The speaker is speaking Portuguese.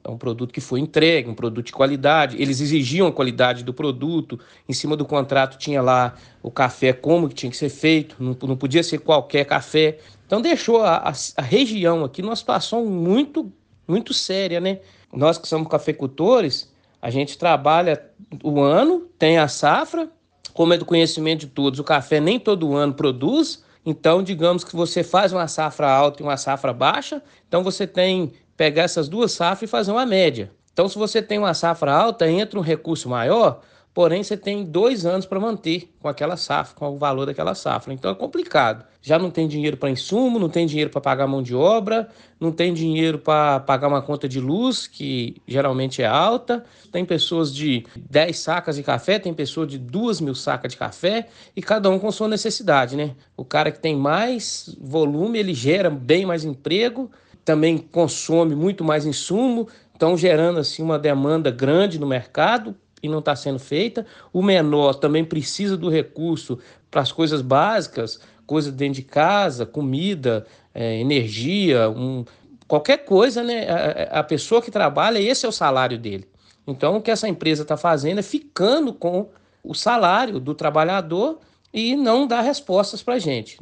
É um produto que foi entregue, um produto de qualidade. Eles exigiam a qualidade do produto. Em cima do contrato tinha lá o café como que tinha que ser feito. Não podia ser qualquer café. Então deixou a região aqui numa situação muito séria, né? Nós que somos cafeicultores, a gente trabalha o ano, tem a safra, como é do conhecimento de todos, o café nem todo ano produz, então digamos que você faz uma safra alta e uma safra baixa, então você tem que pegar essas duas safras e fazer uma média. Então se você tem uma safra alta, entra um recurso maior, porém você tem 2 anos para manter com aquela safra, com o valor daquela safra. Então é complicado. Já não tem dinheiro para insumo, não tem dinheiro para pagar mão de obra, não tem dinheiro para pagar uma conta de luz, que geralmente é alta. Tem pessoas de 10 sacas de café, tem pessoas de 2.000 sacas de café, e cada um com sua necessidade, né? O cara que tem mais volume, ele gera bem mais emprego, também consome muito mais insumo, então gerando assim uma demanda grande no mercado e não está sendo feita. O menor também precisa do recurso para as coisas básicas, coisas dentro de casa, comida, energia, qualquer coisa, né? A pessoa que trabalha, esse é o salário dele. Então, o que essa empresa está fazendo é ficando com o salário do trabalhador e não dá respostas para a gente.